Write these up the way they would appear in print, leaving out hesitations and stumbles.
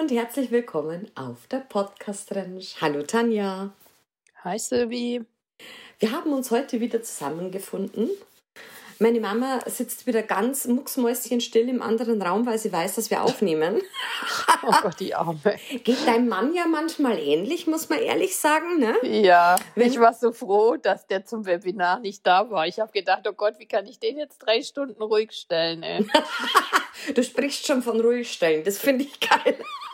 und herzlich willkommen auf der Podcast-Ranch. Hallo Tanja. Hi Silvi. Wir haben uns heute wieder zusammengefunden. Meine Mama sitzt wieder ganz mucksmäuschenstill im anderen Raum, weil sie weiß, dass wir aufnehmen. Oh Gott, die Arme. Geht deinem Mann ja manchmal ähnlich, muss man ehrlich sagen, ne? Ja, ich war so froh, dass der zum Webinar nicht da war. Ich habe gedacht, oh Gott, wie kann ich den jetzt 3 Stunden ruhig stellen, ey? Du sprichst schon von ruhig stellen, das finde ich geil.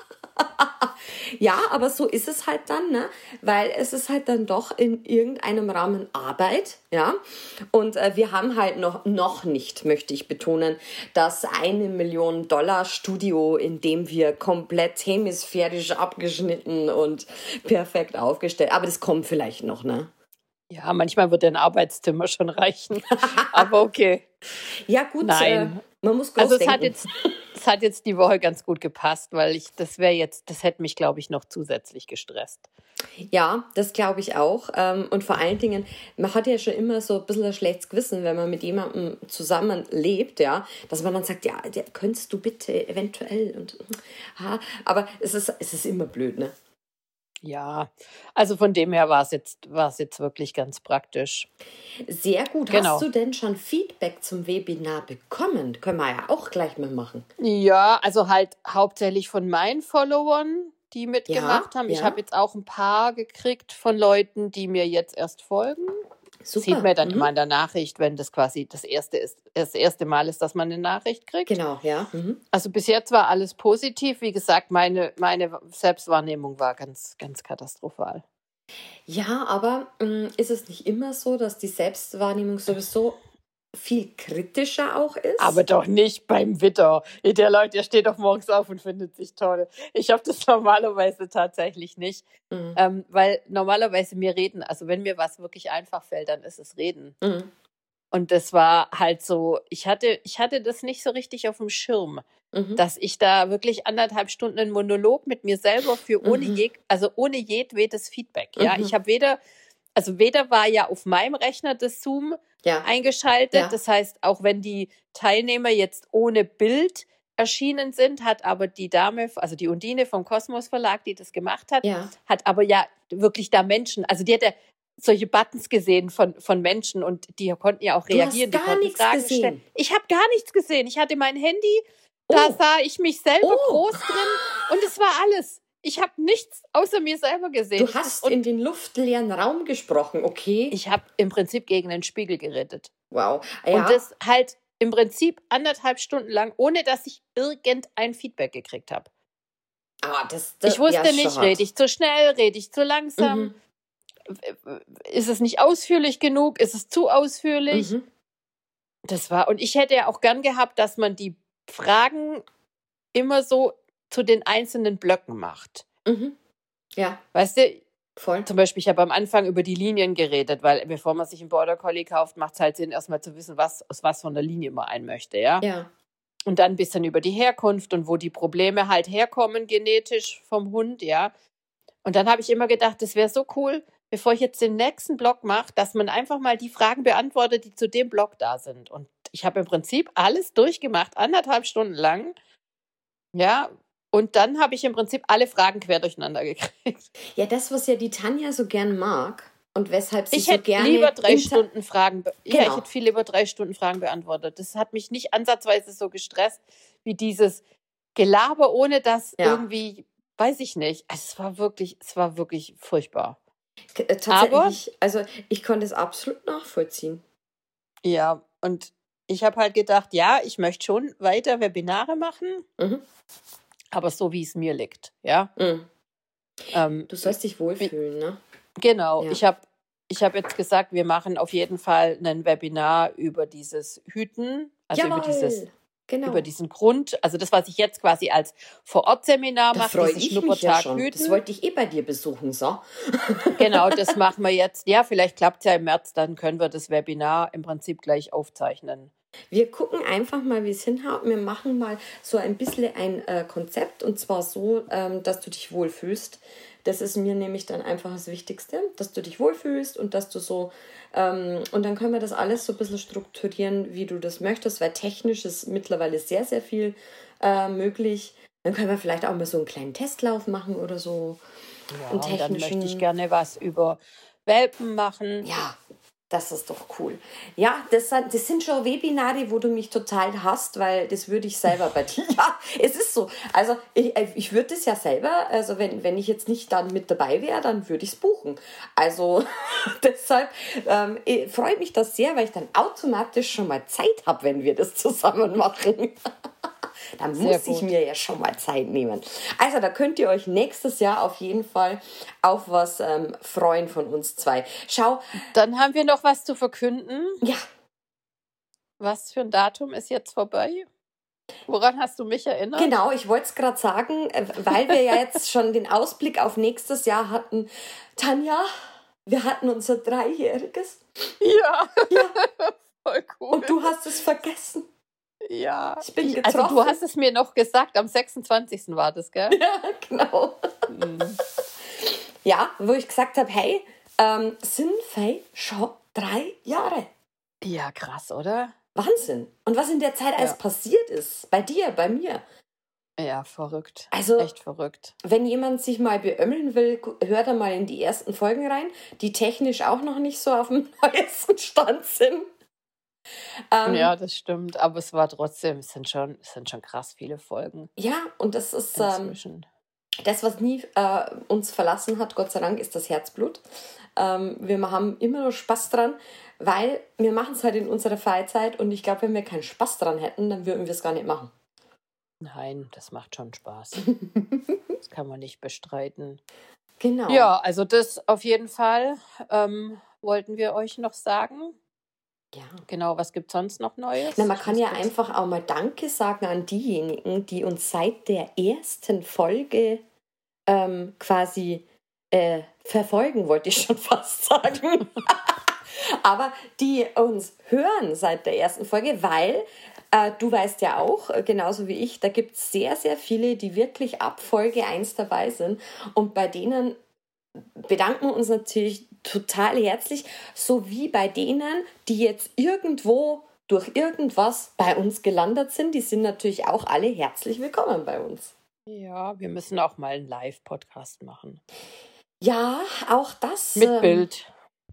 Ja, aber so ist es halt dann, ne? Weil es ist halt dann doch in irgendeinem Rahmen Arbeit, ja. Und wir haben halt noch nicht, möchte ich betonen, das $1 Million Studio, in dem wir komplett hemisphärisch abgeschnitten und perfekt aufgestellt. Aber das kommt vielleicht noch, ne? Ja, manchmal wird ein Arbeitszimmer schon reichen. Aber okay. Ja, gut. Nein. Man muss groß denken. Es hat jetzt die Woche ganz gut gepasst, weil das hätte mich, glaube ich, noch zusätzlich gestresst. Ja, das glaube ich auch. Und vor allen Dingen, man hat ja schon immer so ein bisschen ein schlechtes Gewissen, wenn man mit jemandem zusammenlebt, ja, dass man dann sagt, ja, könntest du bitte eventuell und aber es ist immer blöd, ne? Ja, also von dem her war es jetzt wirklich ganz praktisch. Sehr gut. Genau. Hast du denn schon Feedback zum Webinar bekommen? Können wir ja auch gleich mal machen. Ja, also halt hauptsächlich von meinen Followern, die mitgemacht haben. Ich habe jetzt auch ein paar gekriegt von Leuten, die mir jetzt erst folgen. Super. Sieht man dann immer in der Nachricht, wenn das quasi das erste Mal ist, dass man eine Nachricht kriegt. Genau, ja. Also bis jetzt war alles positiv. Wie gesagt, meine Selbstwahrnehmung war ganz, ganz katastrophal. Ja, aber ist es nicht immer so, dass die Selbstwahrnehmung sowieso viel kritischer auch ist? Aber doch nicht beim Witter. Der steht doch morgens auf und findet sich toll. Ich habe das normalerweise tatsächlich nicht. Weil normalerweise also wenn mir was wirklich einfach fällt, dann ist es Reden. Und das war halt so, ich hatte das nicht so richtig auf dem Schirm, dass ich da wirklich 1,5 Stunden einen Monolog mit mir selber für ohne jedwedes Feedback. Ja, ich habe weder war ja auf meinem Rechner das Zoom eingeschaltet. Ja. Das heißt, auch wenn die Teilnehmer jetzt ohne Bild erschienen sind, hat aber die Dame, also die Undine vom Kosmos Verlag, die das gemacht hat, hat aber ja wirklich da Menschen, also die hat ja solche Buttons gesehen von Menschen und die konnten ja auch reagieren. Du hast gar nichts gesehen. Ich habe gar nichts gesehen. Ich hatte mein Handy, da sah ich mich selber groß drin und es war alles. Ich habe nichts außer mir selber gesehen. Du hast in den luftleeren Raum gesprochen, okay? Ich habe im Prinzip gegen den Spiegel geredet. Wow. Ja. Und das halt im Prinzip 1,5 Stunden lang, ohne dass ich irgendein Feedback gekriegt habe. Ich wusste nicht, rede ich zu schnell, rede ich zu langsam? Ist es nicht ausführlich genug? Ist es zu ausführlich? Und ich hätte ja auch gern gehabt, dass man die Fragen immer so zu den einzelnen Blöcken macht. Ja. Weißt du, voll. Zum Beispiel, ich habe am Anfang über die Linien geredet, weil bevor man sich einen Border Collie kauft, macht es halt Sinn, erstmal zu wissen, aus was von der Linie man einen möchte, ja? Ja. Und dann ein bisschen über die Herkunft und wo die Probleme halt herkommen, genetisch vom Hund, ja. Und dann habe ich immer gedacht, das wäre so cool, bevor ich jetzt den nächsten Block mache, dass man einfach mal die Fragen beantwortet, die zu dem Block da sind. Und ich habe im Prinzip alles durchgemacht, 1,5 Stunden lang, ja. Und dann habe ich im Prinzip alle Fragen quer durcheinander gekriegt. Ja, das, was ja die Tanja so gern mag und weshalb sie ich so gerne... Ich hätte viel lieber 3 Stunden Fragen beantwortet. Das hat mich nicht ansatzweise so gestresst, wie dieses Gelaber, ohne dass irgendwie, weiß ich nicht. Also es war wirklich furchtbar. Tatsächlich, also ich konnte es absolut nachvollziehen. Ja, und ich habe halt gedacht, ja, ich möchte schon weiter Webinare machen. Aber so, wie es mir liegt, ja. Du sollst dich wohlfühlen, ne? Genau. Ja. Ich hab jetzt gesagt, wir machen auf jeden Fall ein Webinar über dieses Hüten, also über diesen Grund, also das, was ich jetzt quasi als Vor-Ort-Seminar mache, diesen Schnuppertag Hüten. Das wollte ich bei dir besuchen, so. Genau, das machen wir jetzt. Ja, vielleicht klappt es ja im März, dann können wir das Webinar im Prinzip gleich aufzeichnen. Wir gucken einfach mal, wie es hinhaut. Wir machen mal so ein bisschen ein Konzept und zwar so, dass du dich wohlfühlst. Das ist mir nämlich dann einfach das Wichtigste, dass du dich wohlfühlst und dass du so, und dann können wir das alles so ein bisschen strukturieren, wie du das möchtest, weil technisch ist mittlerweile sehr, sehr viel möglich. Dann können wir vielleicht auch mal so einen kleinen Testlauf machen oder so. Ja, Einen und dann möchte ich technischen. gerne was über Welpen machen. Ja, das ist doch cool. Ja, das sind schon Webinare, wo du mich total hasst, weil das würde ich selber bei dir. Ja, es ist so. Also ich würde es ja selber, also wenn ich jetzt nicht dann mit dabei wäre, dann würde ich es buchen. Also deshalb freut mich das sehr, weil ich dann automatisch schon mal Zeit habe, wenn wir das zusammen machen. Da muss ich mir ja schon mal Zeit nehmen. Also da könnt ihr euch nächstes Jahr auf jeden Fall auf was freuen von uns zwei. Schau. Dann haben wir noch was zu verkünden. Ja. Was für ein Datum ist jetzt vorbei? Woran hast du mich erinnert? Genau, ich wollte es gerade sagen, weil wir ja jetzt schon den Ausblick auf nächstes Jahr hatten. Tanja, wir hatten unser 3-jähriges. Ja. Voll cool. Und du hast es vergessen. Ja, ich bin getroffen. Also du hast es mir noch gesagt, am 26. war das, gell? Ja, genau. Ja, wo ich gesagt habe, hey, sind schon 3 Jahre. Ja, krass, oder? Wahnsinn. Und was in der Zeit alles passiert ist, bei dir, bei mir. Ja, verrückt. Also, echt verrückt. Wenn jemand sich mal beömmeln will, hört er mal in die ersten Folgen rein, die technisch auch noch nicht so auf dem neuesten Stand sind. Ja, das stimmt. Aber es war trotzdem, es sind schon krass viele Folgen. Ja, und das ist das, was nie uns verlassen hat, Gott sei Dank, ist das Herzblut. Wir haben immer noch Spaß dran, weil wir machen es halt in unserer Freizeit und ich glaube, wenn wir keinen Spaß dran hätten, dann würden wir es gar nicht machen. Nein, das macht schon Spaß. Das kann man nicht bestreiten. Genau. Ja, also das auf jeden Fall wollten wir euch noch sagen. Ja. Genau, was gibt es sonst noch Neues? Na, man kann ja einfach auch mal Danke sagen an diejenigen, die uns seit der ersten Folge quasi verfolgen, wollte ich schon fast sagen. Aber die uns hören seit der ersten Folge, weil du weißt ja auch, genauso wie ich, da gibt es sehr, sehr viele, die wirklich ab Folge 1 dabei sind. Und bei denen bedanken wir uns natürlich total herzlich, sowie bei denen, die jetzt irgendwo durch irgendwas bei uns gelandet sind. Die sind natürlich auch alle herzlich willkommen bei uns. Ja, wir müssen auch mal einen Live-Podcast machen. Ja, auch das. Mit Bild.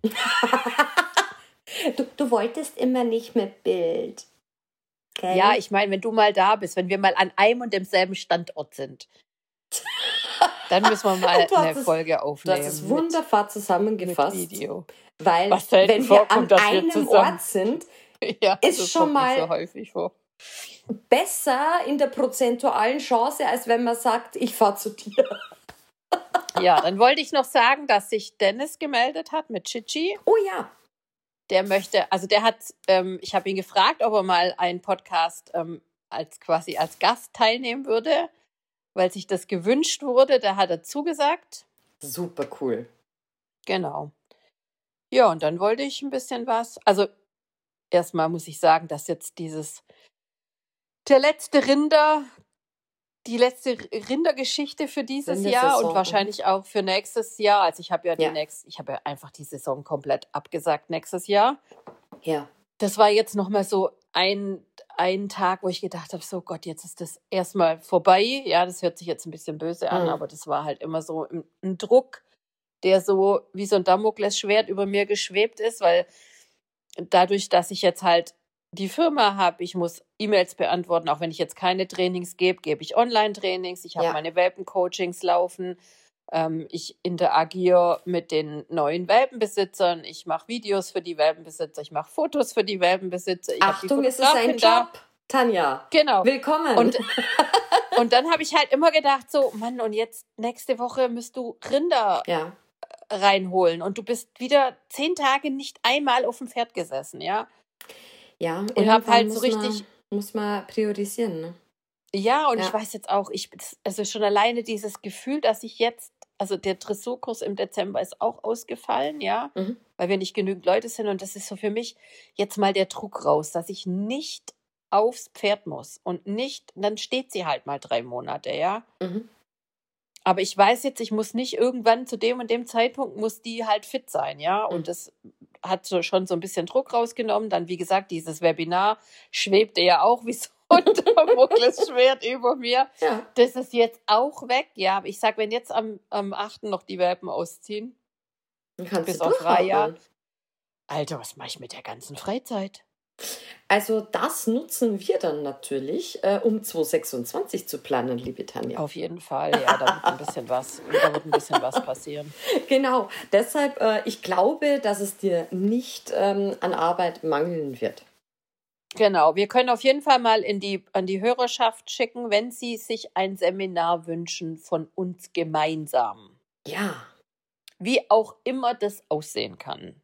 Du wolltest immer nicht mit Bild. Okay? Ja, ich meine, wenn du mal da bist, wenn wir mal an einem und demselben Standort sind, dann müssen wir mal eine Folge aufnehmen. Du hast es wunderbar zusammengefasst. Mit Video. Weil, wenn wir an einem Ort sind, ja, ist schon mal so häufig vor. Besser in der prozentualen Chance, als wenn man sagt, ich fahre zu dir. Ja, dann wollte ich noch sagen, dass sich Dennis gemeldet hat mit Chichi. Oh ja. Der möchte, also der hat, ich habe ihn gefragt, ob er mal einen Podcast als Gast teilnehmen würde, weil sich das gewünscht wurde. Da hat er zugesagt. Super cool. Genau. Ja, und dann wollte ich ein bisschen was. Also erstmal muss ich sagen, dass jetzt die letzte Rindergeschichte für dieses Jahr und wahrscheinlich auch für nächstes Jahr. Also ich habe ja einfach die Saison komplett abgesagt nächstes Jahr. Ja. Das war jetzt nochmal so ein Tag, wo ich gedacht habe, so Gott, jetzt ist das erstmal vorbei. Ja, das hört sich jetzt ein bisschen böse an, aber das war halt immer so ein Druck, der so wie so ein Damoklesschwert über mir geschwebt ist, weil dadurch, dass ich jetzt halt die Firma habe, ich muss E-Mails beantworten, auch wenn ich jetzt keine Trainings gebe ich Online-Trainings, ich habe meine Welpen-Coachings laufen, ich interagiere mit den neuen Welpenbesitzern, ich mache Videos für die Welpenbesitzer, ich mache Fotos für die Welpenbesitzer. Achtung, ist es ein Job, Tanja. Genau. Willkommen. Und dann habe ich halt immer gedacht, so, Mann, und jetzt nächste Woche musst du Rinder reinholen und du bist wieder 10 Tage nicht einmal auf dem Pferd gesessen, ja. Ja, und habe halt so richtig. Muss man priorisieren, ne? Ja, und ich weiß jetzt auch, also schon alleine dieses Gefühl, dass ich jetzt, also der Dressurkurs im Dezember ist auch ausgefallen, ja, weil wir nicht genügend Leute sind und das ist so für mich jetzt mal der Druck raus, dass ich nicht aufs Pferd muss und nicht, dann steht sie halt mal 3 Monate, ja. Aber ich weiß jetzt, ich muss nicht irgendwann zu dem und dem Zeitpunkt, muss die halt fit sein, ja. Und das hat schon so ein bisschen Druck rausgenommen. Dann, wie gesagt, dieses Webinar schwebte ja auch wie so und Damoklesschwert über mir. Ja. Das ist jetzt auch weg. Ja, aber ich sag, wenn jetzt am 8. noch die Welpen ausziehen, Dann kannst bis du auf Raya, durchatmen. Alter, was mache ich mit der ganzen Freizeit? Also das nutzen wir dann natürlich, um 2026 zu planen, liebe Tanja. Auf jeden Fall, ja, da wird ein bisschen was passieren. Genau, deshalb, ich glaube, dass es dir nicht an Arbeit mangeln wird. Genau, wir können auf jeden Fall mal an die Hörerschaft schicken, wenn sie sich ein Seminar wünschen von uns gemeinsam. Ja, Wie auch immer das aussehen kann.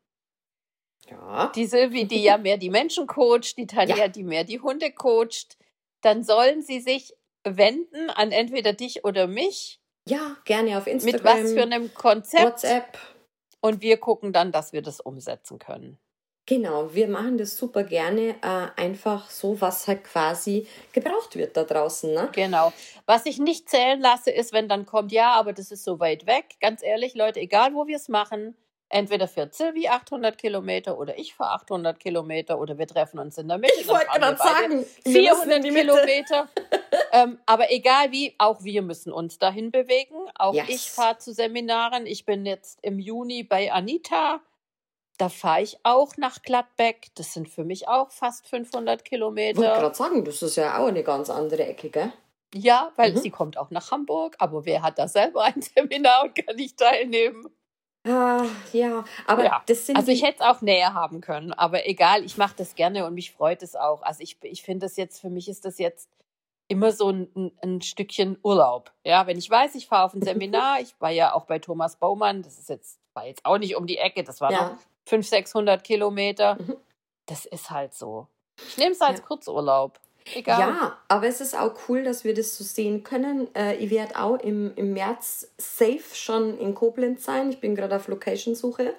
ja, Die Silvi, die ja mehr die Menschen coacht, die Tanja, Ja. die mehr die Hunde coacht, dann sollen sie sich wenden an entweder dich oder mich ja, gerne auf mit Instagram, was für einem Konzept WhatsApp. und wir gucken dann, dass wir das umsetzen können. Genau, wir machen das super gerne, einfach so, was halt quasi gebraucht wird da draußen, ne? Genau. Was ich nicht zählen lasse, ist, wenn dann kommt, ja, aber das ist so weit weg. Ganz ehrlich, Leute, egal wo wir es machen, entweder fährt Silvi 800 Kilometer oder ich fahre 800 Kilometer oder wir treffen uns in der Mitte. Ich dann wollte fahren wir gerade beide sagen, wir müssen 400 in die Mitte. Kilometer. Aber egal wie, auch wir müssen uns dahin bewegen. Auch Yes. ich fahre zu Seminaren. Ich bin jetzt im Juni bei Anita. Da fahre ich auch nach Gladbeck. Das sind für mich auch fast 500 Ich wollte Kilometer. gerade sagen, das ist ja auch eine ganz andere Ecke, gell? Ja, weil Mhm. sie kommt auch nach Hamburg. Aber wer hat da selber ein Seminar und kann nicht teilnehmen? Ja, aber Ja, das sind also ich die, hätte es auch näher haben können. Aber egal, ich mache das gerne und mich freut es auch. Also ich finde das jetzt, für mich ist das jetzt immer so ein Stückchen Urlaub. Ja, wenn ich weiß, ich fahre auf ein Seminar, ich war ja auch bei Thomas Baumann, war jetzt auch nicht um die Ecke, das war noch ja, 500, 600 Kilometer. Mhm. Das ist halt so. Ich nehme es als Ja. Kurzurlaub. Egal. Ja, aber es ist auch cool, dass wir das so sehen können. Ich werde auch im März safe schon in Koblenz sein. Ich bin gerade auf Location-Suche,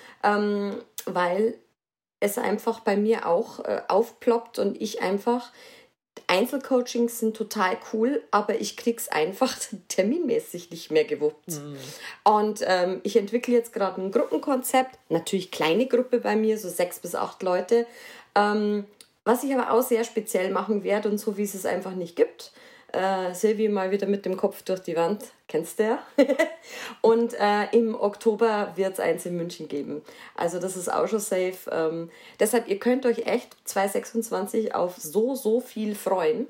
weil es einfach bei mir auch aufploppt und ich einfach, Einzelcoachings sind total cool, aber ich krieg's einfach terminmäßig nicht mehr gewuppt. Hm. Und ich entwickle jetzt gerade ein Gruppenkonzept, natürlich kleine Gruppe bei mir, so 6 bis 8 Leute, was ich aber auch sehr speziell machen werde und so, wie es es einfach nicht gibt. Silvi mal wieder mit dem Kopf durch die Wand, kennst du ja. Und im Oktober wird es eins in München geben. Also das ist auch schon safe. Deshalb, ihr könnt euch echt 2026 auf so viel freuen.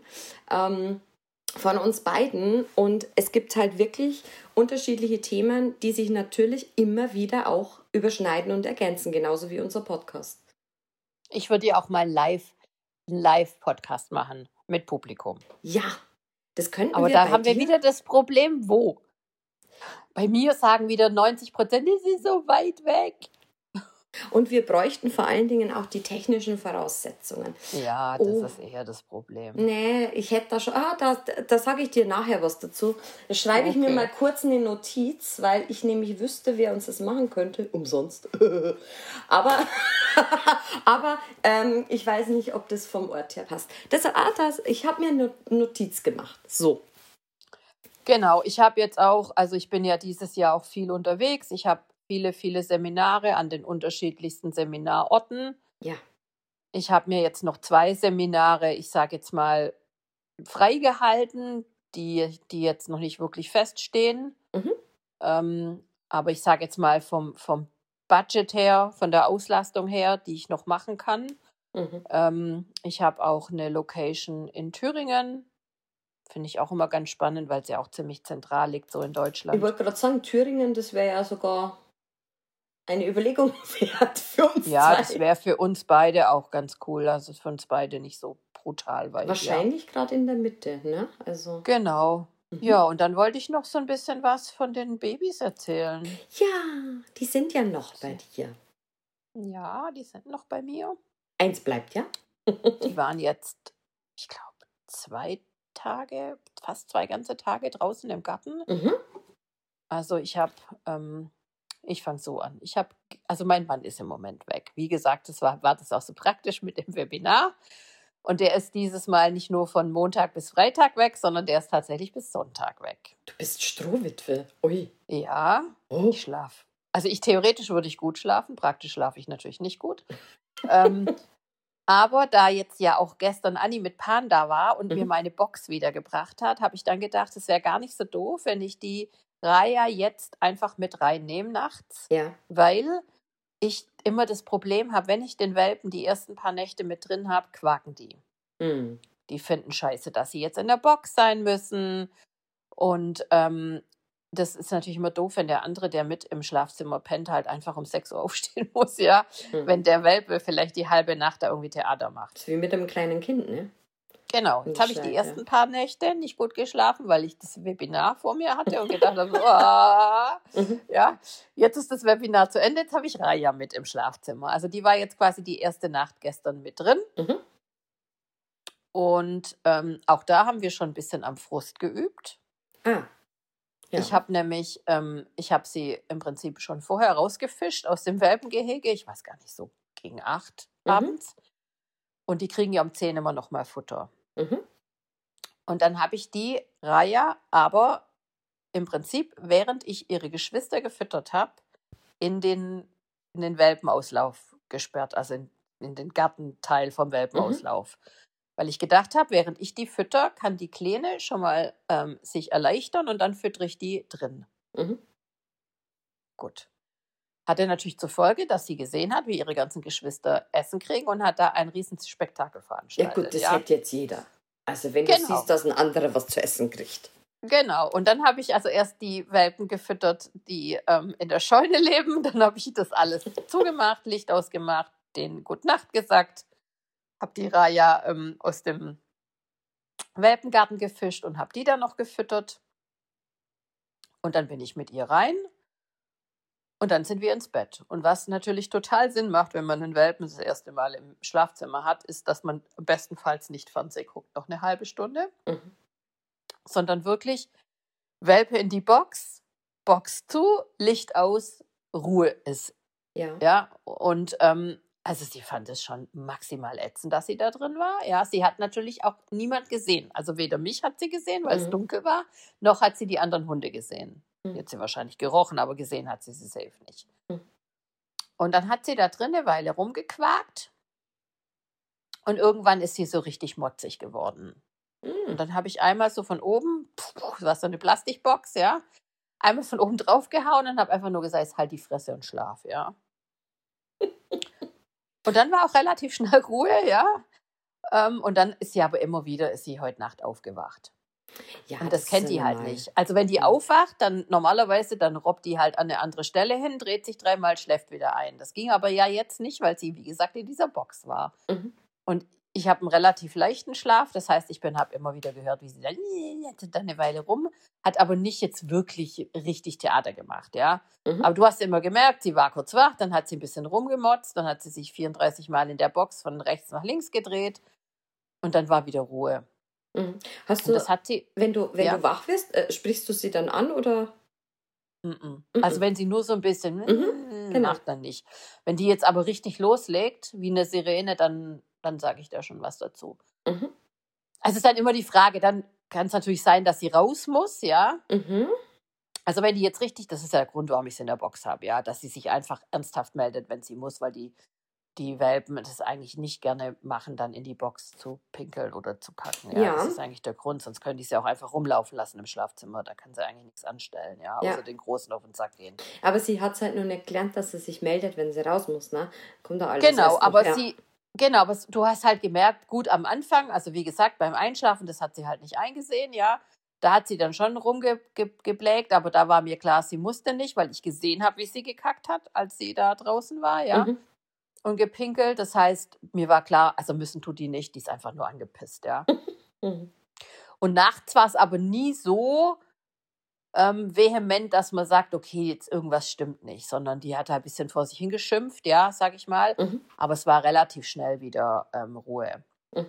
Von uns beiden. Und es gibt halt wirklich unterschiedliche Themen, die sich natürlich immer wieder auch überschneiden und ergänzen, genauso wie unser Podcast. Ich würde ja auch mal einen Live-Podcast machen mit Publikum. Ja, das könnten Aber wir da bei haben wir dir. wieder das Problem, wo? Bei mir sagen wieder 90%, das ist so weit weg. Und wir bräuchten vor allen Dingen auch die technischen Voraussetzungen. Ja, das Oh. ist eher das Problem. Nee, ich hätte da schon. Da sage ich dir nachher was dazu. Da schreibe ich mir Okay. mal kurz eine Notiz, weil ich nämlich wüsste, wer uns das machen könnte. Umsonst. aber ich weiß nicht, ob das vom Ort her passt. Deshalb, ich habe mir eine Notiz gemacht. So. Genau, ich habe jetzt auch, also ich bin ja dieses Jahr auch viel unterwegs. Ich habe viele Seminare an den unterschiedlichsten Seminarorten. Ja. Ich habe mir jetzt noch 2 Seminare, ich sage jetzt mal, freigehalten, die jetzt noch nicht wirklich feststehen. Mhm. Aber ich sage jetzt mal vom Budget her, von der Auslastung her, die ich noch machen kann. Mhm. Ich habe auch eine Location in Thüringen. Finde ich auch immer ganz spannend, weil es ja auch ziemlich zentral liegt, so in Ich Deutschland. wollte gerade sagen, Thüringen, das wäre ja sogar eine Überlegung wert für uns Ja, zwei. das wäre für uns beide auch ganz cool. Also für uns beide nicht so brutal, weil Wahrscheinlich gerade in der Mitte, ne? Also. Genau. Mhm. Ja, und dann wollte ich noch so ein bisschen was von den Babys erzählen. Ja, die sind ja noch bei dir. Ja, die sind noch bei mir. Eins bleibt, ja? Die waren jetzt, ich glaube, 2 Tage, fast 2 ganze Tage draußen im Garten. Mhm. Also ich fange so an. Also mein Mann ist im Moment weg. Wie gesagt, war das auch so praktisch mit dem Webinar. Und der ist dieses Mal nicht nur von Montag bis Freitag weg, sondern der ist tatsächlich bis Sonntag weg. Du bist Strohwitwe. Ui. Ja, Oh. ich schlafe. Also theoretisch würde ich gut schlafen, praktisch schlafe ich natürlich nicht gut. Aber da jetzt ja auch gestern Anni mit Pan da war und mir meine Box wiedergebracht hat, habe ich dann gedacht, es wäre gar nicht so doof, wenn ich die Raya jetzt einfach mit reinnehme nachts. Ja. Weil ich immer das Problem habe, wenn ich den Welpen die ersten paar Nächte mit drin habe, quaken die. Mhm. Die finden scheiße, dass sie jetzt in der Box sein müssen. Und das ist natürlich immer doof, wenn der andere, der mit im Schlafzimmer pennt, halt einfach um 6 Uhr aufstehen muss, ja. Wenn der Welpe vielleicht die halbe Nacht da irgendwie Theater macht. Das ist wie mit einem kleinen Kind, ne? Genau, jetzt habe ich die ersten paar Nächte nicht gut geschlafen, weil ich das Webinar vor mir hatte und gedacht habe, ja, jetzt ist das Webinar zu Ende, jetzt habe ich Raya mit im Schlafzimmer. Also die war jetzt quasi die erste Nacht gestern mit drin. Und auch da haben wir schon ein bisschen am Frust geübt. Ja. Ich habe nämlich, ich habe sie im Prinzip schon vorher rausgefischt aus dem Welpengehege, ich weiß gar nicht, so gegen 8 abends. Und die kriegen ja um 10 immer noch mal Futter. Und dann habe ich die Raya aber im Prinzip, während ich ihre Geschwister gefüttert habe, in den Welpenauslauf gesperrt, also in den Gartenteil vom Welpenauslauf. Weil ich gedacht habe, während ich die fütter, kann die Kleine schon mal sich erleichtern und dann füttere ich die drin. Gut. Hatte natürlich zur Folge, dass sie gesehen hat, wie ihre ganzen Geschwister Essen kriegen und hat da ein riesen Spektakel veranstaltet. Ja gut, das hat jetzt jeder. Also wenn du siehst, dass ein anderer was zu essen kriegt. Genau, und dann habe ich also erst die Welpen gefüttert, die in der Scheune leben. Dann habe ich das alles zugemacht, Licht ausgemacht, denen Gute Nacht gesagt, habe die Raya aus dem Welpengarten gefischt und habe die dann noch gefüttert. Und dann bin ich mit ihr rein. Und dann sind wir ins Bett. Und was natürlich total Sinn macht, wenn man einen Welpen das erste Mal im Schlafzimmer hat, ist, dass man bestenfalls nicht Fernsehen guckt, noch eine halbe Stunde, sondern wirklich Welpe in die Box, Box zu, Licht aus, Ruhe ist. Ja, und also sie fand es schon maximal ätzend, dass sie da drin war. Ja, sie hat natürlich auch niemand gesehen. Also weder mich hat sie gesehen, weil es dunkel war, noch hat sie die anderen Hunde gesehen. Die hat sie wahrscheinlich gerochen, aber gesehen hat sie safe nicht. Und dann hat sie da drin eine Weile rumgequakt und irgendwann ist sie so richtig motzig geworden. Und dann habe ich einmal so von oben, das war so eine Plastikbox, ja, einmal von oben drauf gehauen und habe einfach nur gesagt, halt die Fresse und schlaf, ja. Und dann war auch relativ schnell Ruhe, ja. Und dann ist sie aber immer wieder, ist sie heute Nacht aufgewacht. Ja, und das kennt die halt nicht. Also wenn die aufwacht, dann normalerweise, dann robbt die halt an eine andere Stelle hin, dreht sich 3-mal, schläft wieder ein. Das ging aber ja jetzt nicht, weil sie, wie gesagt, in dieser Box war. Und ich habe einen relativ leichten Schlaf, das heißt, ich habe immer wieder gehört, wie sie dann eine Weile rum, hat aber nicht jetzt wirklich richtig Theater gemacht, ja. Aber du hast immer gemerkt, sie war kurz wach, dann hat sie ein bisschen rumgemotzt, dann hat sie sich 34 Mal in der Box von rechts nach links gedreht und dann war wieder Ruhe. Hast du, das hat sie, wenn du wach wirst, sprichst du sie dann an oder? Also wenn sie nur so ein bisschen macht, dann nicht. Wenn die jetzt aber richtig loslegt, wie eine Sirene, dann sage ich da schon was dazu. Also es ist dann immer die Frage, dann kann es natürlich sein, dass sie raus muss, ja. Also wenn die jetzt richtig, das ist ja der Grund, warum ich sie in der Box habe, ja, dass sie sich einfach ernsthaft meldet, wenn sie muss, weil die Welpen das eigentlich nicht gerne machen, dann in die Box zu pinkeln oder zu kacken. Ja, das ist eigentlich der Grund, sonst können die sie auch einfach rumlaufen lassen im Schlafzimmer. Da kann sie eigentlich nichts anstellen, ja, außer den Großen auf den Sack gehen. Aber sie hat es halt nur nicht gelernt, dass sie sich meldet, wenn sie raus muss, ne? Kommt da alles Genau, aber aber du hast halt gemerkt, gut am Anfang, also wie gesagt, beim Einschlafen, das hat sie halt nicht eingesehen, ja. Da hat sie dann schon rumgeblägt, aber da war mir klar, sie musste nicht, weil ich gesehen habe, wie sie gekackt hat, als sie da draußen war, ja. Und gepinkelt. Das heißt, mir war klar, also müssen tut die nicht, die ist einfach nur angepisst, ja. Und nachts war es aber nie so vehement, dass man sagt, okay, jetzt irgendwas stimmt nicht, sondern die hat halt ein bisschen vor sich hingeschimpft, ja, sag ich mal. Aber es war relativ schnell wieder Ruhe.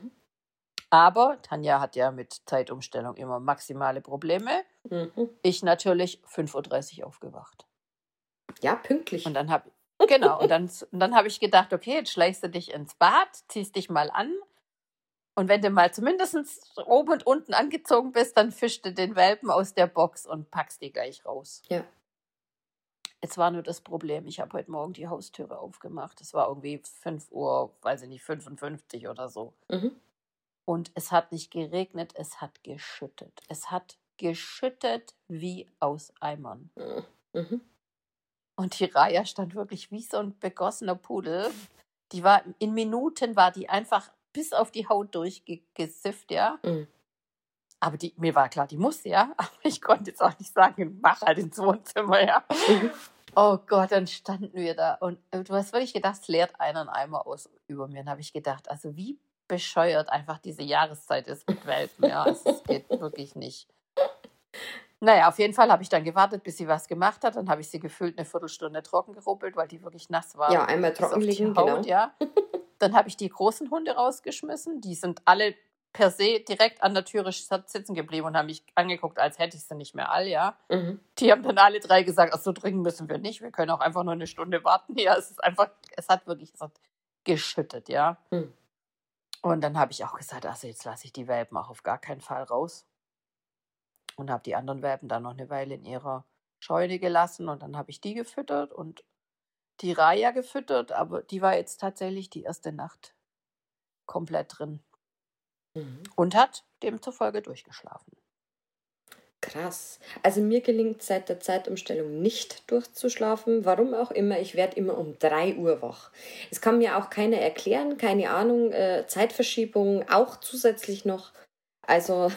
Aber Tanja hat ja mit Zeitumstellung immer maximale Probleme. Ich natürlich 5:30 Uhr aufgewacht. Ja, pünktlich. Und dann habe und dann habe ich gedacht, okay, jetzt schleichst du dich ins Bad, ziehst dich mal an und wenn du mal zumindest oben und unten angezogen bist, dann fischst du den Welpen aus der Box und packst die gleich raus. Ja. Jetzt war nur das Problem, ich habe heute Morgen die Haustüre aufgemacht. Es war irgendwie 5 Uhr, weiß ich nicht, 55 oder so. Mhm. Und es hat nicht geregnet, es hat geschüttet. Es hat geschüttet wie aus Eimern. Mhm. Und die Raya stand wirklich wie so ein begossener Pudel. Die war, in Minuten war die einfach bis auf die Haut durchgesifft, ja. Mhm. Aber mir war klar, die muss, ja. Aber ich konnte jetzt auch nicht sagen, mach halt ins Wohnzimmer, ja. Mhm. Oh Gott, dann standen wir da. Und du hast wirklich gedacht, es leert einen Eimer aus über mir. Dann habe ich gedacht, also wie bescheuert einfach diese Jahreszeit ist mit Welpen, ja. Es geht wirklich nicht. Naja, auf jeden Fall habe ich dann gewartet, bis sie was gemacht hat. Dann habe ich sie gefühlt eine Viertelstunde trocken geruppelt, weil die wirklich nass war. Ja, einmal bis auf trocken die liegen, Haut, genau. ja. Dann habe ich die großen Hunde rausgeschmissen. Die sind alle per se direkt an der Türe sitzen geblieben und haben mich angeguckt, als hätte ich sie nicht mehr all, ja. Mhm. Die haben dann alle 3 gesagt, ach so dringend müssen wir nicht. Wir können auch einfach nur eine Stunde warten. Ja, es hat geschüttet, ja. Mhm. Und dann habe ich auch gesagt, also jetzt lasse ich die Welpen auch auf gar keinen Fall raus. Und habe die anderen Welpen dann noch eine Weile in ihrer Scheune gelassen und dann habe ich die gefüttert und die Raya gefüttert, aber die war jetzt tatsächlich die erste Nacht komplett drin und hat demzufolge durchgeschlafen. Krass. Also mir gelingt seit der Zeitumstellung nicht durchzuschlafen. Warum auch immer, ich werde immer um 3 Uhr wach. Es kann mir auch keiner erklären, keine Ahnung, Zeitverschiebung auch zusätzlich noch. Also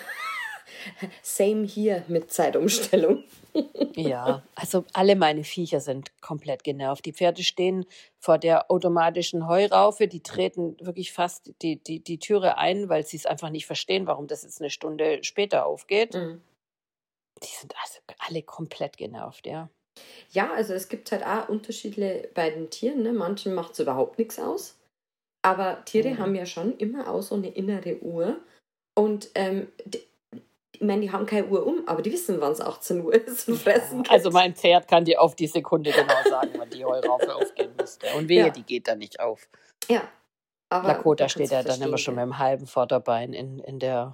same hier mit Zeitumstellung. Ja, also alle meine Viecher sind komplett genervt. Die Pferde stehen vor der automatischen Heuraufe, die treten wirklich fast die Türe ein, weil sie es einfach nicht verstehen, warum das jetzt eine Stunde später aufgeht. Mhm. Die sind also alle komplett genervt, ja. Ja, also es gibt halt auch Unterschiede bei den Tieren. Ne? Manchen macht es überhaupt nichts aus. Aber Tiere haben ja schon immer auch so eine innere Uhr. Und ich meine, die haben keine Uhr aber die wissen, wann es 18 Uhr ist und fressen geht. Also mein Pferd kann dir auf die Sekunde genau sagen, wann die Heuraufe aufgehen müsste. Und wehe, die geht dann nicht auf. Ja. Aber Lakota steht ja dann immer schon mit dem halben Vorderbein in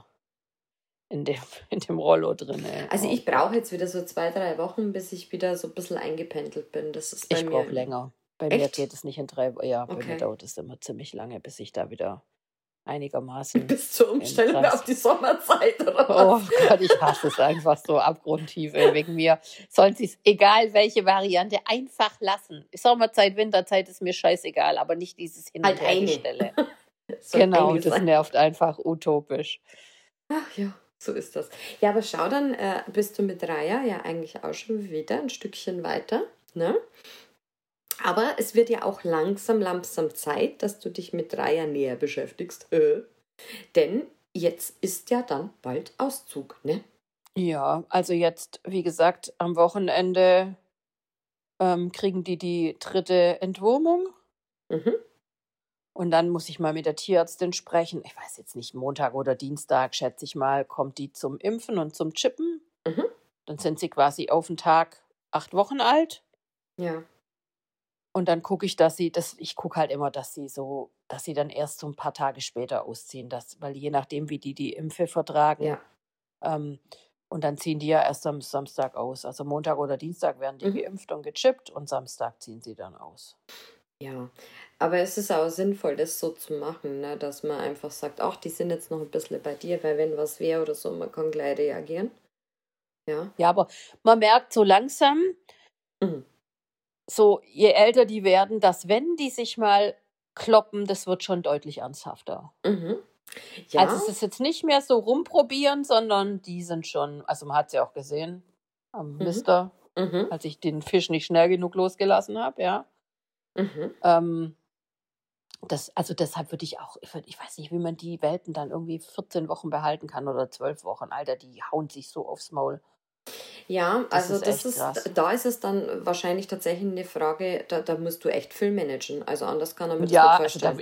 dem Rollo drin. Ey. Also ich brauche jetzt wieder so 2, 3 Wochen, bis ich wieder so ein bisschen eingependelt bin. Das ist bei mir. Ich brauche länger. Bei mir geht es nicht in 3 Wochen. Ja, bei Okay. mir dauert es immer ziemlich lange, bis ich da wieder einigermaßen. Bis zur Umstellung auf die Sommerzeit, oder was? Oh Gott, ich hasse es einfach so abgrundtief. Ey. Wegen mir sollen sie es, egal welche Variante, einfach lassen. Sommerzeit, Winterzeit ist mir scheißegal, aber nicht dieses Hin- und Herstelle. Genau, das nervt einfach utopisch. Ach ja, so ist das. Ja, aber schau, dann bist du mit Raya ja eigentlich auch schon wieder ein Stückchen weiter, ne? Aber es wird ja auch langsam Zeit, dass du dich mit Raya näher beschäftigst. Denn jetzt ist ja dann bald Auszug, ne? Ja, also jetzt, wie gesagt, am Wochenende kriegen die 3. Entwurmung. Mhm. Und dann muss ich mal mit der Tierärztin sprechen. Ich weiß jetzt nicht, Montag oder Dienstag, schätze ich mal, kommt die zum Impfen und zum Chippen. Mhm. Dann sind sie quasi auf den Tag 8 Wochen alt. Ja. Und dann gucke ich, ich gucke halt immer, dass sie dann erst so ein paar Tage später ausziehen, weil je nachdem, wie die Impfe vertragen. Ja. Und dann ziehen die ja erst am Samstag aus. Also Montag oder Dienstag werden die geimpft und gechippt und Samstag ziehen sie dann aus. Ja, aber es ist auch sinnvoll, das so zu machen, ne? Dass man einfach sagt, ach, die sind jetzt noch ein bisschen bei dir, weil wenn was wäre oder so, man kann gleich reagieren. Ja. Ja, aber man merkt so langsam, so je älter die werden, dass wenn die sich mal kloppen, das wird schon deutlich ernsthafter. Mhm. Ja. Also es ist jetzt nicht mehr so rumprobieren, sondern die sind schon, also man hat es ja auch gesehen am Mister, als ich den Fisch nicht schnell genug losgelassen habe, ja. Deshalb würde ich auch, ich weiß nicht, wie man die Welpen dann irgendwie 14 Wochen behalten kann oder 12 Wochen. Alter, die hauen sich so aufs Maul. Ja, also da ist es dann wahrscheinlich tatsächlich eine Frage, da musst du echt viel managen. Also anders kann man das nicht vorstellen.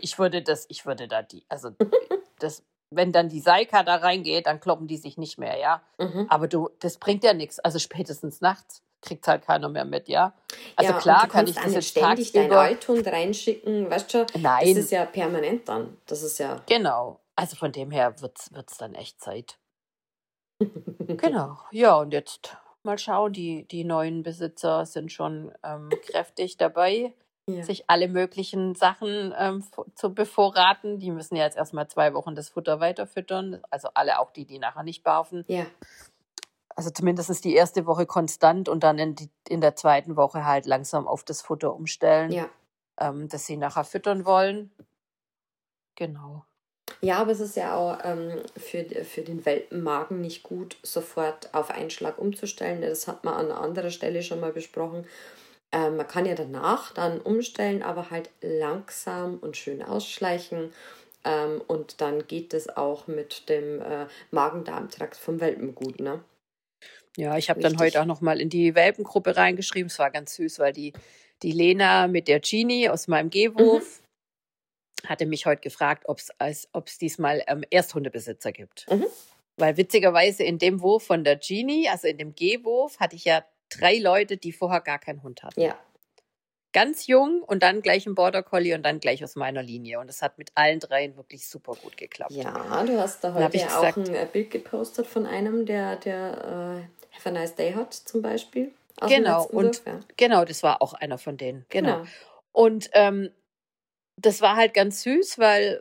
Wenn dann die Seika da reingeht, dann kloppen die sich nicht mehr, ja. Aber das bringt ja nichts. Also spätestens nachts kriegt halt keiner mehr mit, ja. Also ja, klar kann ich das jetzt ständig deinen Althund reinschicken, weißt du? Nein. Das ist ja permanent dann. Das ist ja... Genau. Also von dem her wird's dann echt Zeit. Genau. Ja, und jetzt mal schauen. Die neuen Besitzer sind schon kräftig dabei, sich alle möglichen Sachen zu bevorraten. Die müssen ja jetzt erstmal 2 Wochen das Futter weiterfüttern. Also alle, auch die nachher nicht barfen. Ja. Also zumindest die erste Woche konstant und dann in der zweiten Woche halt langsam auf das Futter umstellen, das sie nachher füttern wollen. Genau. Ja, aber es ist ja auch für den Welpenmagen nicht gut, sofort auf einen Schlag umzustellen. Das hat man an einer anderen Stelle schon mal besprochen. Man kann ja danach dann umstellen, aber halt langsam und schön ausschleichen. Und dann geht es auch mit dem Magen-Darm-Trakt vom Welpen gut, ne? Ja, ich habe dann heute auch nochmal in die Welpengruppe reingeschrieben. Es war ganz süß, weil die Lena mit der Genie aus meinem Gehwurf hatte mich heute gefragt, ob es diesmal Ersthundebesitzer gibt. Weil witzigerweise in dem Wurf von der Genie, also in dem Gehwurf, hatte ich ja 3 Leute, die vorher gar keinen Hund hatten. Ja. Ganz jung und dann gleich ein Border Collie und dann gleich aus meiner Linie. Und das hat mit allen 3 wirklich super gut geklappt. Ja, du hast da heute ja auch ein Bild gepostet von einem, der Have a Nice Day hat zum Beispiel. Genau, genau, das war auch einer von denen. Genau. Und das war halt ganz süß, weil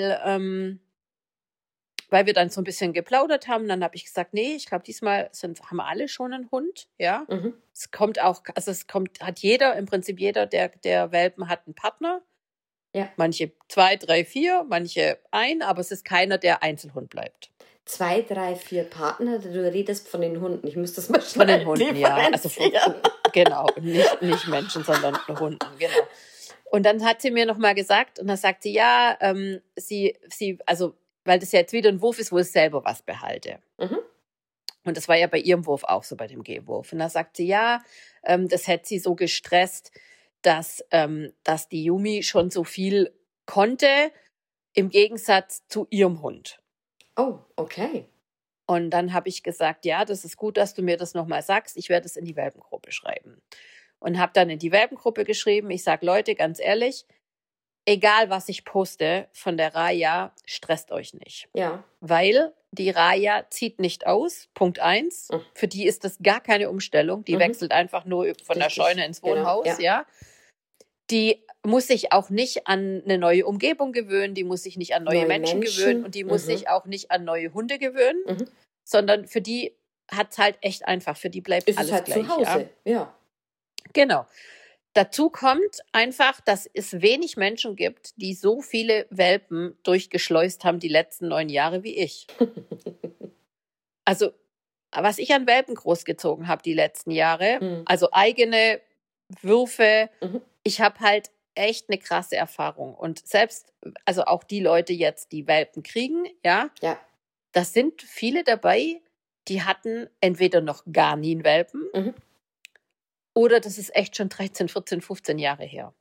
wir dann so ein bisschen geplaudert haben. Dann habe ich gesagt, nee, ich glaube, diesmal haben wir alle schon einen Hund. Ja. Es kommt auch, also hat jeder, im Prinzip jeder der Welpen hat einen Partner. Ja. Manche 2, 3, 4, manche ein, aber es ist keiner, der Einzelhund bleibt. 2, 3, 4 Partner, du redest von den Hunden. Ich muss das mal von den Hunden, ja. Also genau, nicht Menschen, sondern Hunden, genau. Und dann hat sie mir nochmal gesagt, und dann sagt sie, ja, also, weil das ja jetzt wieder ein Wurf ist, wo ich selber was behalte. Und das war ja bei ihrem Wurf auch so, bei dem Gehwurf. Und dann sagt sie, ja, das hätte sie so gestresst, dass die Yumi schon so viel konnte, im Gegensatz zu ihrem Hund. Oh, okay. Und dann habe ich gesagt, ja, das ist gut, dass du mir das nochmal sagst. Ich werde es in die Welpengruppe schreiben. Und habe dann in die Welpengruppe geschrieben, ich sage, Leute, ganz ehrlich, egal was ich poste von der Raya, stresst euch nicht. Ja. Weil die Raya zieht nicht aus, Punkt 1. Für die ist das gar keine Umstellung. Die wechselt einfach nur von der Scheune ins Wohnhaus. Genau, ja. Die muss sich auch nicht an eine neue Umgebung gewöhnen, die muss sich nicht an neue Menschen gewöhnen und die muss sich auch nicht an neue Hunde gewöhnen, sondern für die hat es halt echt einfach, für die bleibt alles halt gleich. Zu Hause. Ja. Genau. Dazu kommt einfach, dass es wenig Menschen gibt, die so viele Welpen durchgeschleust haben die letzten 9 Jahre wie ich. Also, was ich an Welpen großgezogen habe die letzten Jahre, also eigene Würfe, ich habe halt echt eine krasse Erfahrung. Und selbst, also auch die Leute jetzt, die Welpen kriegen, ja. Das sind viele dabei, die hatten entweder noch gar nie einen Welpen oder das ist echt schon 13, 14, 15 Jahre her.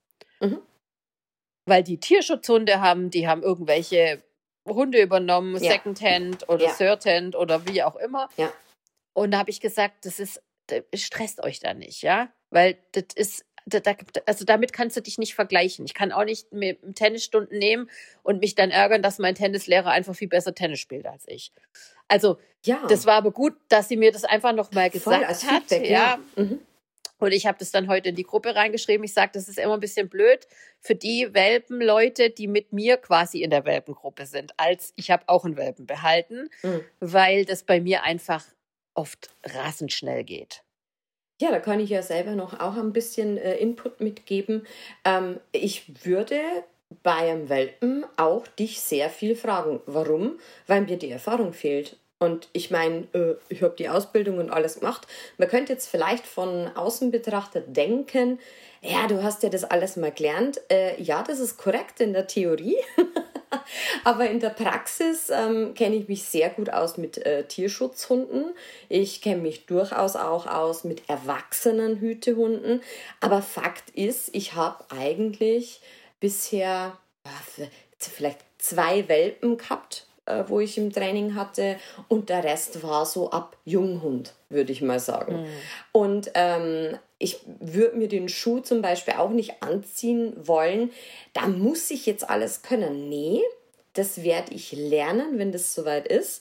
Weil die Tierschutzhunde haben, die haben irgendwelche Hunde übernommen, Secondhand oder Thirdhand oder wie auch immer. Ja. Und da habe ich gesagt, stresst euch da nicht, ja. Weil das ist, also damit kannst du dich nicht vergleichen. Ich kann auch nicht mir Tennisstunden nehmen und mich dann ärgern, dass mein Tennislehrer einfach viel besser Tennis spielt als ich. Also, das war aber gut, dass sie mir das einfach nochmal gesagt hat. Feedback, ja. Und ich habe das dann heute in die Gruppe reingeschrieben. Ich sage, das ist immer ein bisschen blöd für die Welpenleute, die mit mir quasi in der Welpengruppe sind. Ich habe auch einen Welpen behalten, weil das bei mir einfach oft rasend schnell geht. Ja, da kann ich ja selber noch auch ein bisschen Input mitgeben. Ich würde bei einem Welpen auch dich sehr viel fragen. Warum? Weil mir die Erfahrung fehlt. Und ich meine, ich habe die Ausbildung und alles gemacht. Man könnte jetzt vielleicht von außen betrachtet denken, ja, du hast ja das alles mal gelernt. Ja, das ist korrekt in der Theorie. Aber in der Praxis kenne ich mich sehr gut aus mit Tierschutzhunden. Ich kenne mich durchaus auch aus mit erwachsenen Hütehunden. Aber Fakt ist, ich habe eigentlich bisher vielleicht 2 Welpen gehabt, wo ich im Training hatte, und der Rest war so ab Junghund, würde ich mal sagen. Und ich würde mir den Schuh zum Beispiel auch nicht anziehen wollen, da muss ich jetzt alles können. Nee, das werde ich lernen, wenn das soweit ist.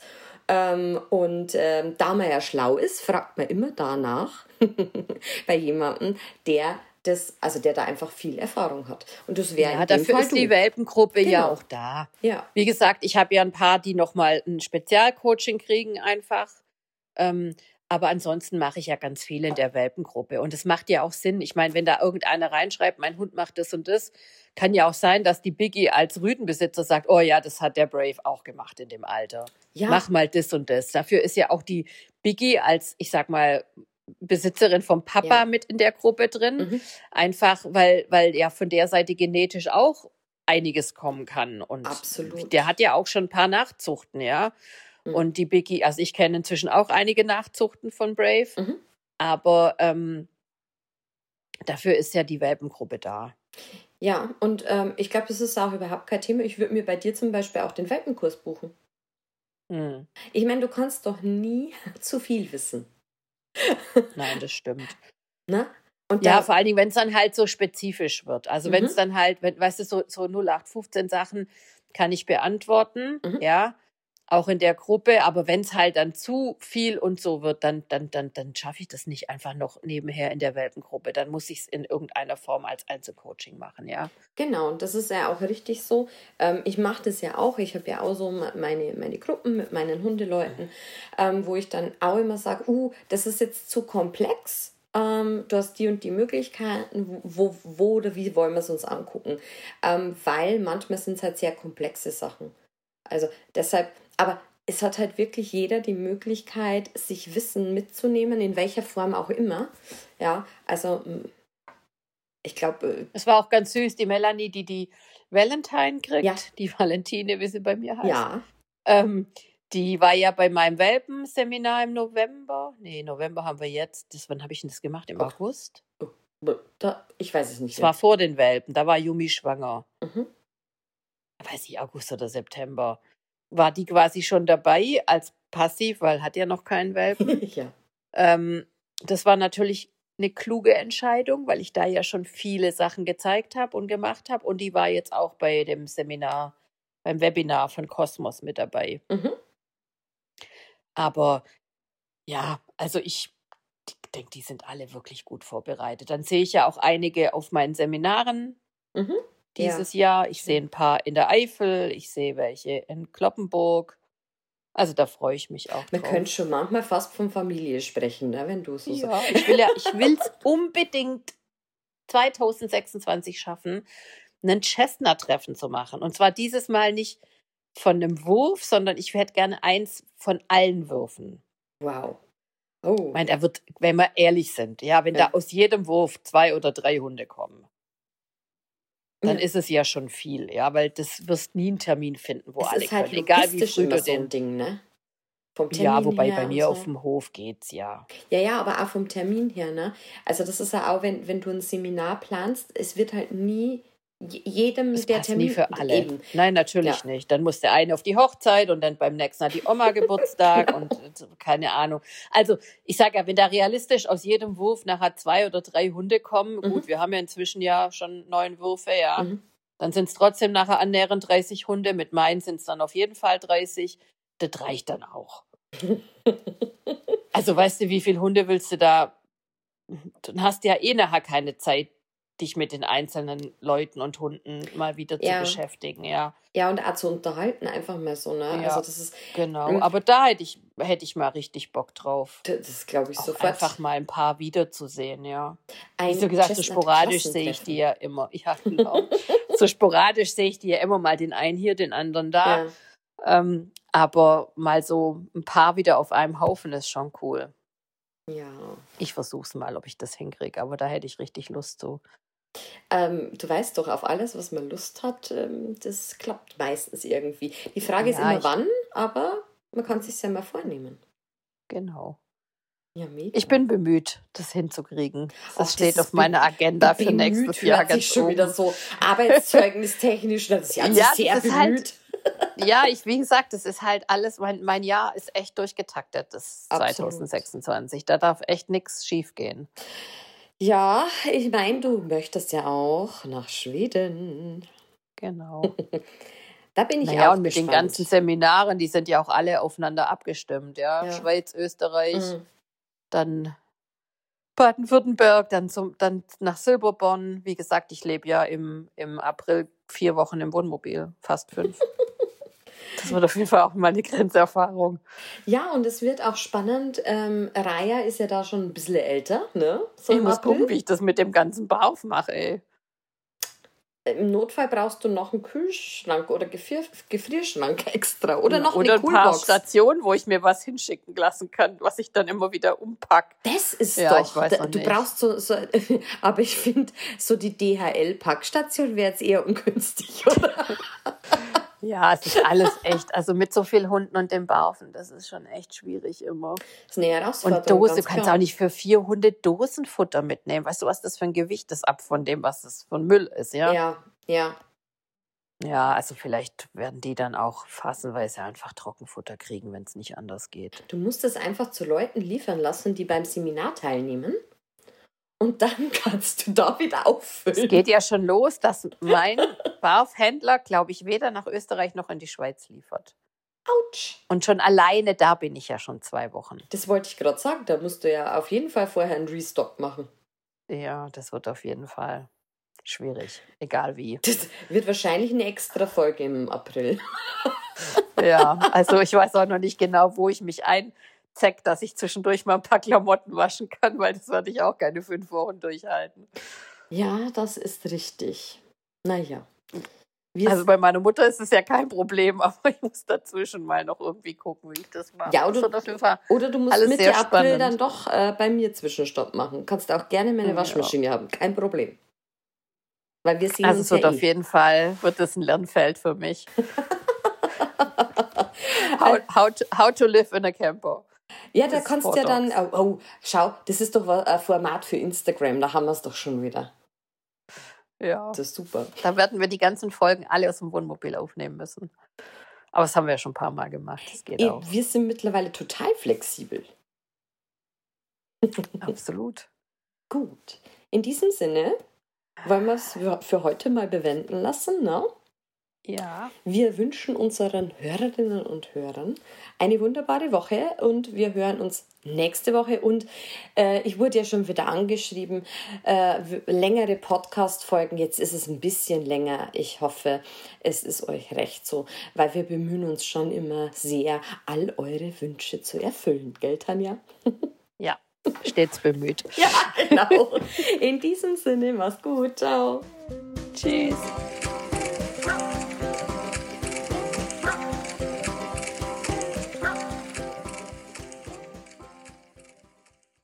Da man ja schlau ist, fragt man immer danach bei jemandem, der da einfach viel Erfahrung hat. Und das wäre Ja, dafür ist die Welpengruppe ja auch da. Ja. Wie gesagt, ich habe ja ein paar, die nochmal ein Spezialcoaching kriegen einfach. Aber ansonsten mache ich ja ganz viel in der Welpengruppe. Und es macht ja auch Sinn. Ich meine, wenn da irgendeiner reinschreibt, mein Hund macht das und das, kann ja auch sein, dass die Biggie als Rüdenbesitzer sagt, oh ja, das hat der Brave auch gemacht in dem Alter. Ja. Mach mal das und das. Dafür ist ja auch die Biggie als, ich sag mal, Besitzerin vom Papa mit in der Gruppe drin. Einfach, weil ja von der Seite genetisch auch einiges kommen kann. Und absolut. Der hat ja auch schon ein paar Nachzuchten, ja. Und die Biggie, also ich kenne inzwischen auch einige Nachzuchten von Brave, aber dafür ist ja die Welpengruppe da. Ja, und ich glaube, das ist auch überhaupt kein Thema. Ich würde mir bei dir zum Beispiel auch den Welpenkurs buchen. Ich meine, du kannst doch nie zu viel wissen. Nein, das stimmt. Ne? Und ja, vor allen Dingen, wenn es dann halt so spezifisch wird. Also wenn es dann halt, weißt du, so 0815 Sachen kann ich beantworten, ja, auch in der Gruppe, aber wenn es halt dann zu viel und so wird, dann schaffe ich das nicht einfach noch nebenher in der Welpengruppe. Dann muss ich es in irgendeiner Form als Einzelcoaching machen, ja. Genau, und das ist ja auch richtig so. Ich mache das ja auch. Ich habe ja auch so meine Gruppen mit meinen Hundeleuten, wo ich dann auch immer sage, das ist jetzt zu komplex. Du hast die und die Möglichkeiten, wo oder wie wollen wir es uns angucken. Weil manchmal sind es halt sehr komplexe Sachen. Also deshalb, aber es hat halt wirklich jeder die Möglichkeit, sich Wissen mitzunehmen, in welcher Form auch immer. Ja, also ich glaube... Es war auch ganz süß, die Melanie, die Valentine kriegt, die Valentine, wie sie bei mir heißt. Ja. Die war ja bei meinem Welpenseminar im November. Nee, November haben wir jetzt. Wann habe ich denn das gemacht? Im August? Ich weiß es nicht. Das war vor den Welpen. Da war Yumi schwanger. Weiß ich, August oder September. War die quasi schon dabei als passiv, weil hat ja noch keinen Welpen. Ja. Das war natürlich eine kluge Entscheidung, weil ich da ja schon viele Sachen gezeigt habe und gemacht habe. Und die war jetzt auch bei dem Seminar, beim Webinar von Kosmos mit dabei. Aber ja, also ich denke, die sind alle wirklich gut vorbereitet. Dann sehe ich ja auch einige auf meinen Seminaren dieses Jahr. Ich sehe ein paar in der Eifel, ich sehe welche in Cloppenburg. Also da freue ich mich auch drauf. Man könnte schon manchmal fast von Familie sprechen, ne, wenn du so sagst. Ich will es unbedingt 2026 schaffen, ein Cessna-Treffen zu machen. Und zwar dieses Mal nicht von einem Wurf, sondern ich hätte gerne eins von allen Würfen. Wow. Ich meine, da wird, wenn wir ehrlich sind, ja, wenn da aus jedem Wurf 2 oder 3 Hunde kommen, dann ist es ja schon viel, ja, weil das wirst nie einen Termin finden, wo alle halt können, egal wie früh du so ein Ding, ne? Vom Termin ja, wobei bei mir auf dem Hof geht's, ja. Ja, aber auch vom Termin her, ne? Also das ist ja auch, wenn du ein Seminar planst, es wird halt nie jedem das der passt Termin nie für alle. Eben. Nein, natürlich nicht. Dann muss der eine auf die Hochzeit und dann beim nächsten hat die Oma Geburtstag und keine Ahnung. Also ich sage ja, wenn da realistisch aus jedem Wurf nachher 2 oder 3 Hunde kommen, gut, wir haben ja inzwischen ja schon 9 Würfe, ja, dann sind es trotzdem nachher annähernd 30 Hunde. Mit meinen sind es dann auf jeden Fall 30. Das reicht dann auch. Also weißt du, wie viele Hunde willst du da? Dann hast du ja eh nachher keine Zeit, dich mit den einzelnen Leuten und Hunden mal wieder zu beschäftigen, ja. Ja, und auch zu unterhalten, einfach mal so, ne? Ja, also das ist, genau, aber da hätte ich mal richtig Bock drauf. Das glaube ich auch sofort. Einfach mal ein paar wiederzusehen, ja. Wie du gesagt, so sporadisch sehe ich die ja immer. Ja, genau. So sporadisch sehe ich die ja immer mal den einen hier, den anderen da. Ja. Aber mal so ein paar wieder auf einem Haufen ist schon cool. Ja. Ich versuche es mal, ob ich das hinkriege, aber da hätte ich richtig Lust zu. Du weißt doch, auf alles, was man Lust hat, das klappt meistens irgendwie. Die Frage ist immer wann, aber man kann es sich ja mal vornehmen. Genau. Ja, mega. Ich bin bemüht, das hinzukriegen. Das steht auf meiner Agenda für nächstes Jahr ganz schon oben. Wieder so arbeitszeugnis-technisch, das ist ja sehr bemüht. Halt, ja, wie gesagt, das ist halt alles, mein Jahr ist echt durchgetaktet, das 2026. Da darf echt nichts schief gehen. Ja, ich meine, du möchtest ja auch nach Schweden. Genau. Da bin ich Naja, auch und mit den gespannt. ganzen Seminaren, die sind ja auch alle aufeinander abgestimmt, ja. Ja. Schweiz, Österreich, dann Baden-Württemberg, dann nach Silberborn. Wie gesagt, ich lebe ja im April 4 Wochen im Wohnmobil, fast 5. Das wird auf jeden Fall auch mal eine Grenzerfahrung. Ja, und es wird auch spannend. Raya ist ja da schon ein bisschen älter, ne? So Ich im muss April. gucken, wie ich das mit dem ganzen Barf mache, ey. Im Notfall brauchst du noch einen Kühlschrank oder Gefrierschrank extra. Oder noch Oder eine ein paar Coolbox. Stationen, wo ich mir was hinschicken lassen kann, was ich dann immer wieder umpacke. Das ist Ja, doch, ich weiß noch du nicht. brauchst so aber ich finde, so die DHL-Packstation wäre jetzt eher ungünstig, oder? Ja, es ist alles echt, also mit so vielen Hunden und dem Barfen, das ist schon echt schwierig immer. Das ist eine Herausforderung. Und Dose, du ganz kannst klar. auch nicht für 4 Hunde Dosenfutter mitnehmen. Weißt du, was das für ein Gewicht ist ab von dem, was das von Müll ist, ja? Ja. Ja, also vielleicht werden die dann auch phasenweise einfach Trockenfutter kriegen, wenn es nicht anders geht. Du musst es einfach zu Leuten liefern lassen, die beim Seminar teilnehmen. Und dann kannst du da wieder auffüllen. Es geht ja schon los, dass mein Barfhändler, glaube ich, weder nach Österreich noch in die Schweiz liefert. Autsch. Und schon alleine da bin ich ja schon 2 Wochen. Das wollte ich gerade sagen. Da musst du ja auf jeden Fall vorher einen Restock machen. Ja, das wird auf jeden Fall schwierig, egal wie. Das wird wahrscheinlich eine extra Folge im April. Ja, also ich weiß auch noch nicht genau, wo ich mich einzeck, dass ich zwischendurch mal ein paar Klamotten waschen kann, weil das werde ich auch keine 5 Wochen durchhalten. Ja, das ist richtig. Naja. Also bei meiner Mutter ist es ja kein Problem, aber ich muss dazwischen mal noch irgendwie gucken, wie ich das mache. Ja, Das wird auf jeden Fall oder du musst alles Mitte sehr April spannend. dann doch bei mir Zwischenstopp machen. Kannst auch gerne meine Waschmaschine haben. Kein Problem. Weil wir sehen Also uns es wird ja auf jeden Fall wird es ein Lernfeld für mich. how to live in a camper. Ja, da Das kannst du ja dann, schau, das ist doch ein Format für Instagram, da haben wir es doch schon wieder. Ja, Das ist super. da werden wir die ganzen Folgen alle aus dem Wohnmobil aufnehmen müssen. Aber das haben wir ja schon ein paar Mal gemacht, das geht auch. Wir sind mittlerweile total flexibel. Absolut. Gut. In diesem Sinne wollen wir es für heute mal bewenden lassen, ne? Ja. Wir wünschen unseren Hörerinnen und Hörern eine wunderbare Woche und wir hören uns nächste Woche. Und ich wurde ja schon wieder angeschrieben, längere Podcast-Folgen, jetzt ist es ein bisschen länger. Ich hoffe, es ist euch recht so, weil wir bemühen uns schon immer sehr, all eure Wünsche zu erfüllen. Gell, Tanja? Ja, stets bemüht. Ja, genau. In diesem Sinne, mach's gut. Ciao. Tschüss.